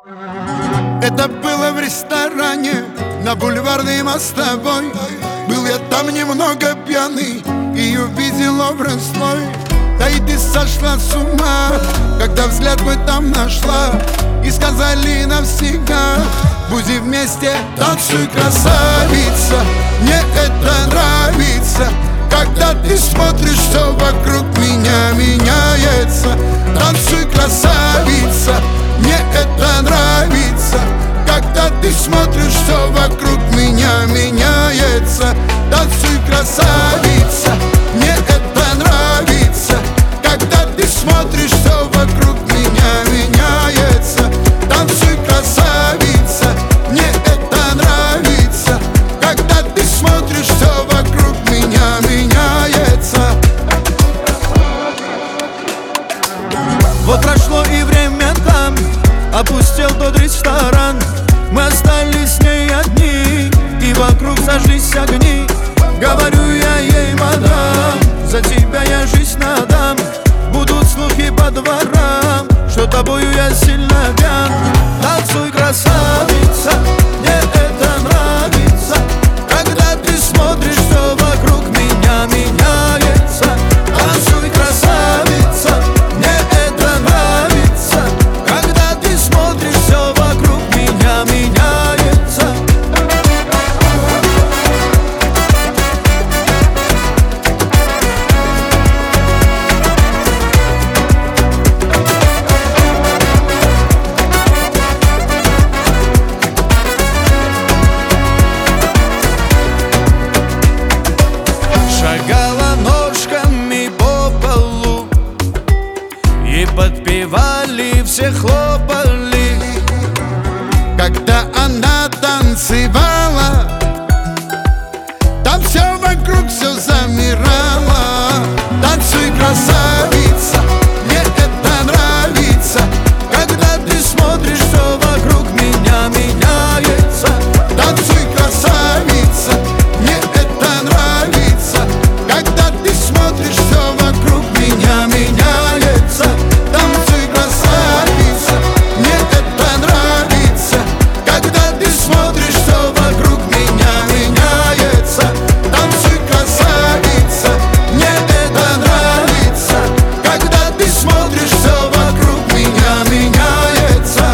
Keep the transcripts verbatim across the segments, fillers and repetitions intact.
Это было в ресторане на Бульварной Мостовой. Был я там немного пьяный и увидел образ твой. Да и ты сошла с ума, когда взгляд мой там нашла. И сказали навсегда: будем вместе, танцуй, красавица. Мне это нравится, когда ты смотришь, все вокруг меня меняется. Танцуй, красавица. Мне это нравится, когда ты смотришь, все вокруг меня меняется. Танцуй, красавица. Мне это нравится, когда ты смотришь, все вокруг меня меняется. Танцуй, красавица. Мне это нравится, когда ты смотришь, все вокруг меня меняется. Вот прошло и время там, опустел тот ресторан. Мы остались с ней одни, и вокруг зажглись огни. Говорю я ей: мадам, за тебя я жизнь отдам. Будут слухи по дворам, что тобою я сильно пьян. Танцуй, красавица. Мне это нравится, когда ты смотришь, все вокруг меня меняется. Танцуй, красавица. Мне это нравится, когда ты смотришь, все вокруг меня меняется. Шагала ножками по полу, и подпевали, все хлопали. Когда она танцевала, там все вокруг, все замирало. Танцуй, красавица. Мне это нравится, когда ты смотришь, все вокруг меня меняется. Танцуй, красавица. Мне это нравится, когда ты смотришь, все вокруг меня меняется. Танцуй, красавица. Мне это нравится, когда ты смотришь, все вокруг меня меняется. Танцуй, красавица. Мне это нравится, когда ты смотришь, все вокруг меня меняется.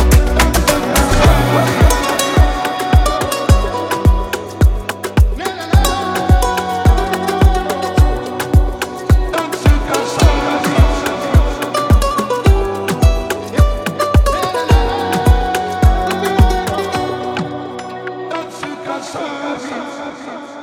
Танцуй, красавица.